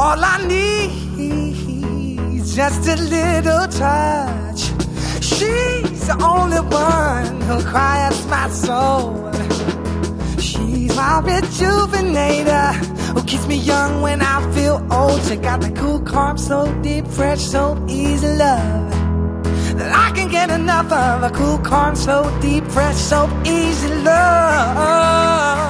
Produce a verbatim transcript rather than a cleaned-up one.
All I need is just a little touch. She's the only one who quiets my soul. She's my rejuvenator, who keeps me young when I feel old. She got the cool, calm, so deep, fresh, so easy love that I can get enough of. A cool, calm, so deep, fresh, so easy love.